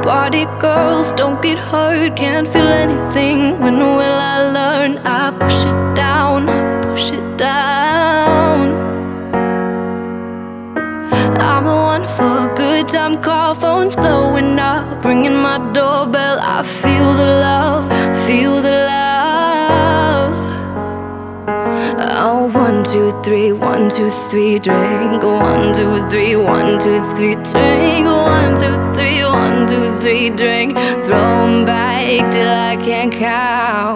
Body girls, don't get hurt, can't feel anything. When will I learn? I push it down, push it down. I'm the one for a good time call, phone's blowing up, ringing my doorbell. I feel the love, feel the love. Oh, 1, 2, 3, 1, 2, 3, drink. 1, 2, 3, 1, 2, 3, drink. 1, 2, 3, 1, 2, 3, drink. Throw 'em back till I can't count.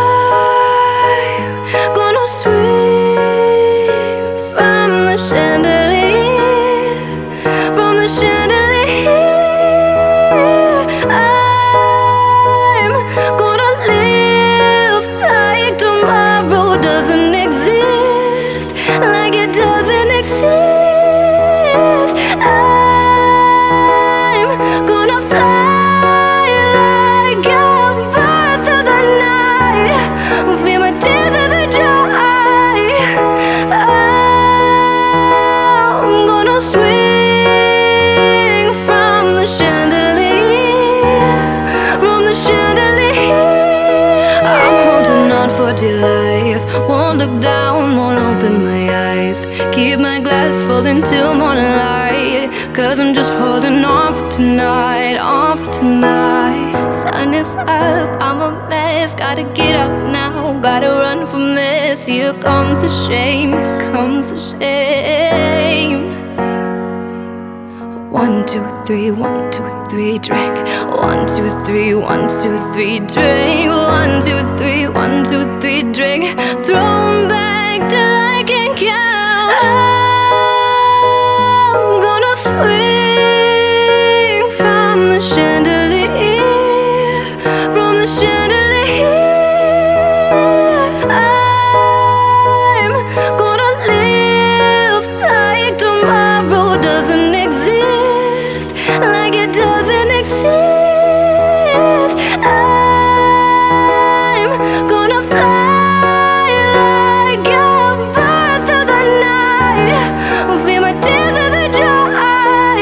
I'm gonna swing from the chandelier, from the chandelier. I'm gonna live like tomorrow doesn't exist, like it doesn't exist. I'm gonna fly like a bird through the night, feel my tears as they dry. I'm gonna swing from the chandelier, from the chandelier. I'm holding on for dear life, won't look down, won't open my eyes. Keep my glass full until morning light, 'cause I'm just holding on for tonight, on for tonight. Sun is up, I'm a mess, gotta get up now, gotta run from this. Here comes the shame, here comes the shame. 1, 2, 3, 1, 2, 3, drink. 1, 2, 3, 1, 2, 3, drink. 1, 2, 3, 1, 2, 3, drink. Throw 'em back till I can count. I'm gonna swing from the chandelier, from the chandelier. I'm gonna live like tomorrow doesn't exist, like it doesn't exist. I'm gonna fly like a bird through the night, feel my tears as they dry.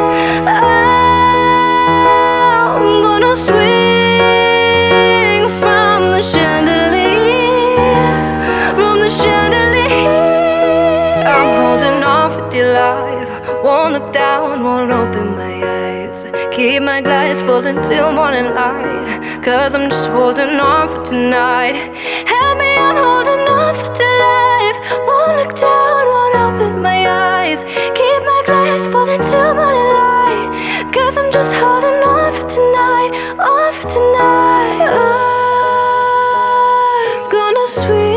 I'm gonna swing from the chandelier, from the chandelier. I'm holding on for dear life, won't look down, won't open my eyes. Keep my glass full until morning light, 'cause I'm just holding on for tonight. Help me, I'm holding on for dear life. Won't look down, won't open my eyes. Keep my glass full until morning light, 'cause I'm just holding on for tonight, on for tonight. I'm gonna swim